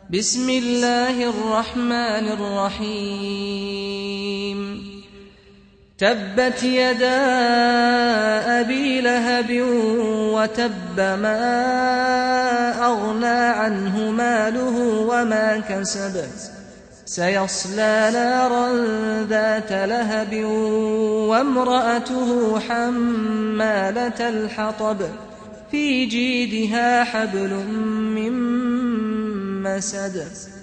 بسم الله الرحمن الرحيم تبت يدا أبي لهب وتب ما أغنى عنه ماله وما كسب سيصلى نارا ذات لهب وامرأته حمالة الحطب في جيدها حبل من مسد